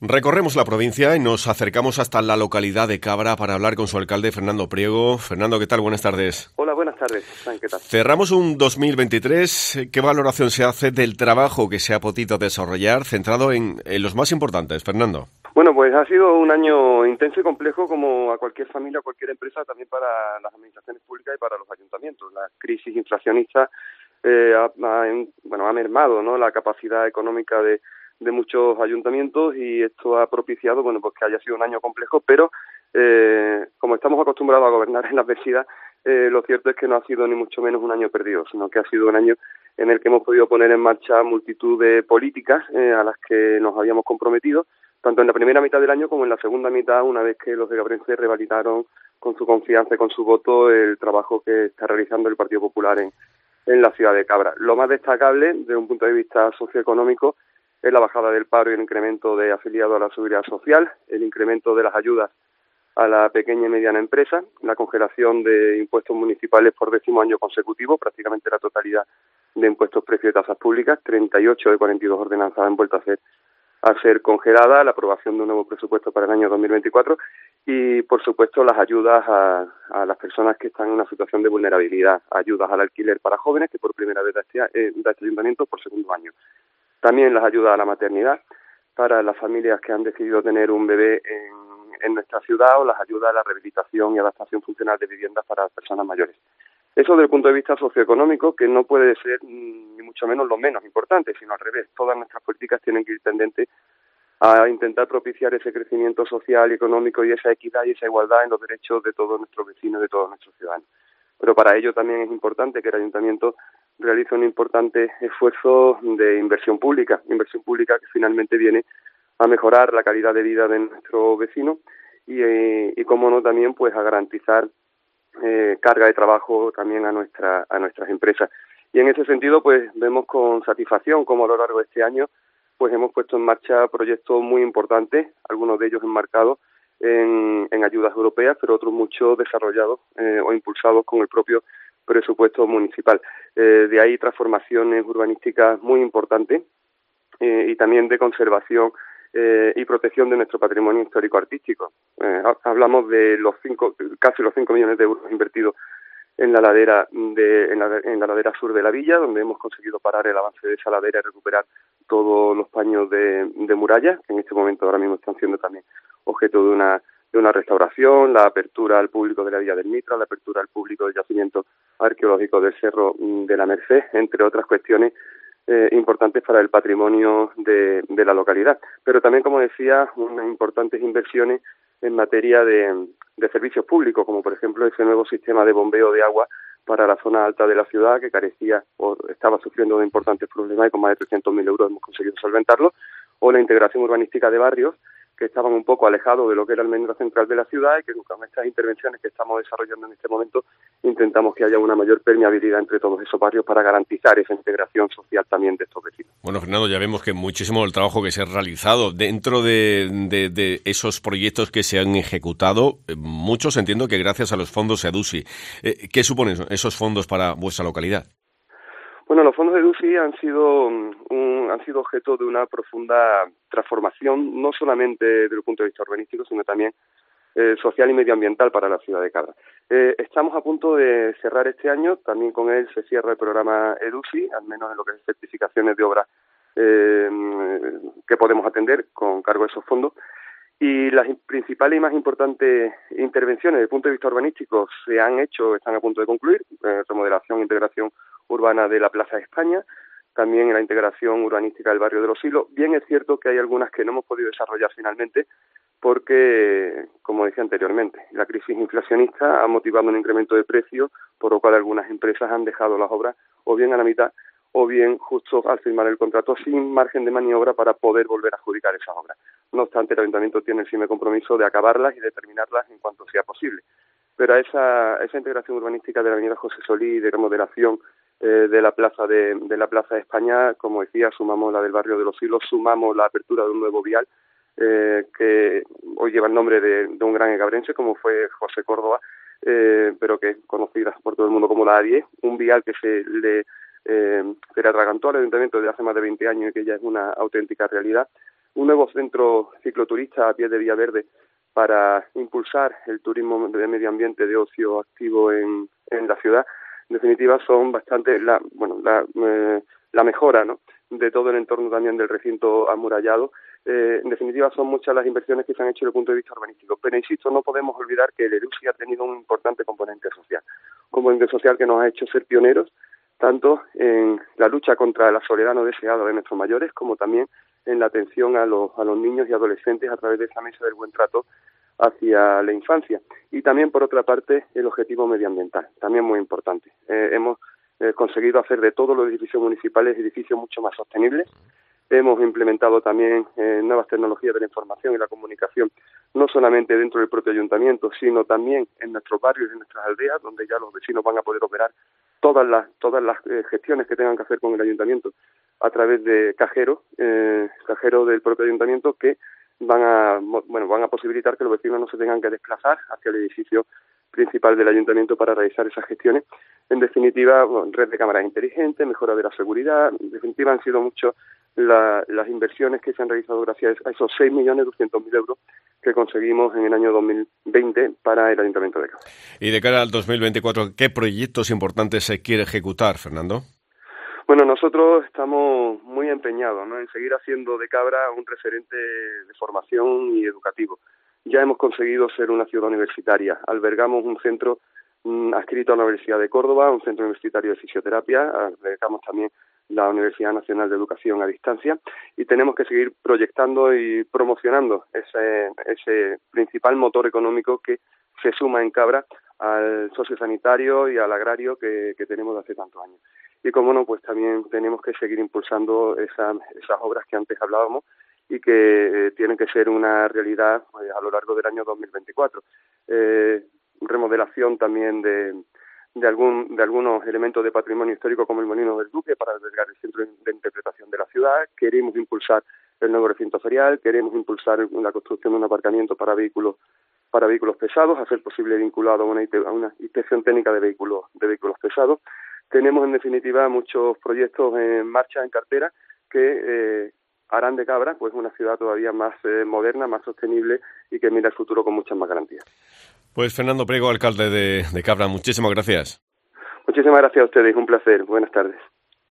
Recorremos la provincia y nos acercamos hasta la localidad de Cabra para hablar con su alcalde, Fernando Priego. Fernando, ¿qué tal? Buenas tardes. Hola, buenas tardes. ¿Qué tal? Cerramos un 2023. ¿Qué valoración se hace del trabajo que se ha podido desarrollar, centrado en los más importantes, Fernando? Bueno, pues ha sido un año intenso y complejo, como a cualquier familia, a cualquier empresa, también para las administraciones públicas y para los ayuntamientos. La crisis inflacionista ha mermado, ¿no?, la capacidad económica de muchos ayuntamientos, y esto ha propiciado, pues que haya sido un año complejo, pero como estamos acostumbrados a gobernar en la adversidad, lo cierto es que no ha sido ni mucho menos un año perdido, sino que ha sido un año en el que hemos podido poner en marcha multitud de políticas a las que nos habíamos comprometido, tanto en la primera mitad del año como en la segunda mitad, una vez que los de Cabrense revalidaron con su confianza y con su voto el trabajo que está realizando el Partido Popular en la ciudad de Cabra. Lo más destacable, desde un punto de vista socioeconómico, es la bajada del paro y el incremento de afiliados a la seguridad social, el incremento de las ayudas a la pequeña y mediana empresa, la congelación de impuestos municipales por 10º año consecutivo, prácticamente la totalidad de impuestos, precios y tasas públicas, 38 de 42 ordenanzas han vuelto a ser congelada, la aprobación de un nuevo presupuesto para el año 2024 y, por supuesto, las ayudas a las personas que están en una situación de vulnerabilidad, ayudas al alquiler para jóvenes, que por primera vez da este ayuntamiento por segundo año. También las ayudas a la maternidad para las familias que han decidido tener un bebé en nuestra ciudad, o las ayudas a la rehabilitación y adaptación funcional de viviendas para las personas mayores. Eso desde el punto de vista socioeconómico, que no puede ser ni mucho menos lo menos importante, sino al revés. Todas nuestras políticas tienen que ir tendentes a intentar propiciar ese crecimiento social y económico y esa equidad y esa igualdad en los derechos de todos nuestros vecinos y de todos nuestros ciudadanos. Pero para ello también es importante que el ayuntamiento realice un importante esfuerzo de inversión pública que finalmente viene a mejorar la calidad de vida de nuestros vecinos y cómo no, también pues a garantizar carga de trabajo también a nuestras empresas. Y en ese sentido, pues vemos con satisfacción cómo a lo largo de este año pues hemos puesto en marcha proyectos muy importantes, algunos de ellos enmarcados en ayudas europeas, pero otros muchos desarrollados o impulsados con el propio presupuesto municipal. De ahí transformaciones urbanísticas muy importantes y también de conservación y protección de nuestro patrimonio histórico-artístico. Hablamos de casi los 5 millones de euros invertidos en la ladera en la ladera sur de la villa, donde hemos conseguido parar el avance de esa ladera y recuperar todos los paños de muralla, que en este momento ahora mismo están siendo también objeto de una restauración, la apertura al público de la Villa del Mitra, la apertura al público del yacimiento arqueológico del Cerro de la Merced, entre otras cuestiones importantes para el patrimonio de la localidad. Pero también, como decía, unas importantes inversiones en materia de servicios públicos, como por ejemplo ese nuevo sistema de bombeo de agua para la zona alta de la ciudad, que carecía o estaba sufriendo de importantes problemas, y con más de 300.000 euros hemos conseguido solventarlo, o la integración urbanística de barrios que estaban un poco alejados de lo que era el menú central de la ciudad, y que con estas intervenciones que estamos desarrollando en este momento intentamos que haya una mayor permeabilidad entre todos esos barrios para garantizar esa integración social también de estos vecinos. Bueno, Fernando, ya vemos que muchísimo del trabajo que se ha realizado dentro de esos proyectos que se han ejecutado, muchos entiendo que gracias a los fondos EDUSI. ¿Qué suponen esos fondos para vuestra localidad? Bueno, los fondos de EDUSI han sido objeto de una profunda transformación, no solamente desde el punto de vista urbanístico, sino también social y medioambiental para la ciudad de Cabra. Estamos a punto de cerrar este año, también con él se cierra el programa EDUSI, al menos en lo que es certificaciones de obra que podemos atender con cargo a esos fondos. Y las principales y más importantes intervenciones desde el punto de vista urbanístico se han hecho, están a punto de concluir: remodelación e integración urbana de la Plaza de España, también la integración urbanística del barrio de Los Silos. Bien es cierto que hay algunas que no hemos podido desarrollar finalmente porque, como decía anteriormente, la crisis inflacionista ha motivado un incremento de precios, por lo cual algunas empresas han dejado las obras o bien a la mitad o bien justo al firmar el contrato, sin margen de maniobra para poder volver a adjudicar esas obras. No obstante, el Ayuntamiento tiene el firme compromiso de acabarlas y de terminarlas en cuanto sea posible. Pero a esa integración urbanística de la avenida José Solí, de remodelación de la Plaza de España, como decía, sumamos la del barrio de Los Silos, sumamos la apertura de un nuevo vial que hoy lleva el nombre de un gran egabrense como fue José Córdoba, pero que es conocida por todo el mundo como la A10, un vial que se le atragantó al Ayuntamiento desde hace más de 20 años y que ya es una auténtica realidad, un nuevo centro cicloturista a pie de Vía Verde para impulsar el turismo de medio ambiente, de ocio activo en la ciudad. En definitiva, son bastante la mejora, ¿no?, de todo el entorno también del recinto amurallado. En definitiva, son muchas las inversiones que se han hecho desde el punto de vista urbanístico. Pero, insisto, no podemos olvidar que el ERUSI ha tenido un importante componente social. Un componente social que nos ha hecho ser pioneros, tanto en la lucha contra la soledad no deseada de nuestros mayores, como también en la atención a los niños y adolescentes a través de esa mesa del buen trato hacia la infancia. Y también, por otra parte, el objetivo medioambiental, también muy importante. Hemos conseguido hacer de todos los edificios municipales edificios mucho más sostenibles. Hemos implementado también nuevas tecnologías de la información y la comunicación, no solamente dentro del propio ayuntamiento, sino también en nuestros barrios y en nuestras aldeas, donde ya los vecinos van a poder operar todas las gestiones que tengan que hacer con el ayuntamiento a través de cajeros del propio ayuntamiento que van a posibilitar que los vecinos no se tengan que desplazar hacia el edificio principal del ayuntamiento para realizar esas gestiones. En definitiva, red de cámaras inteligentes, mejora de la seguridad. En definitiva, han sido mucho las inversiones que se han realizado gracias a esos 6.200.000 euros que conseguimos en el año 2020 para el Ayuntamiento de Cabra. Y de cara al 2024, ¿qué proyectos importantes se quiere ejecutar, Fernando? Bueno, nosotros estamos muy empeñados, ¿no?, en seguir haciendo de Cabra un referente de formación y educativo. Ya hemos conseguido ser una ciudad universitaria. Albergamos un centro adscrito a la Universidad de Córdoba, un centro universitario de fisioterapia. Albergamos también la Universidad Nacional de Educación a Distancia y tenemos que seguir proyectando y promocionando ese principal motor económico que se suma en Cabra al sociosanitario y al agrario que tenemos desde hace tantos años. Y como no, pues también tenemos que seguir impulsando esas obras que antes hablábamos y que tienen que ser una realidad pues, a lo largo del año 2024. Remodelación también de algunos elementos de patrimonio histórico como el Molino del Duque para albergar el centro de interpretación de la ciudad. Queremos impulsar el nuevo recinto ferial, queremos impulsar la construcción de un aparcamiento para vehículos pesados, hacer posible vinculado a una inspección técnica de vehículos pesados. Tenemos en definitiva muchos proyectos en marcha, en cartera, que harán de Cabra pues una ciudad todavía más moderna, más sostenible y que mira el futuro con muchas más garantías. Pues Fernando Priego, alcalde de Cabra, muchísimas gracias. Muchísimas gracias a ustedes, un placer. Buenas tardes.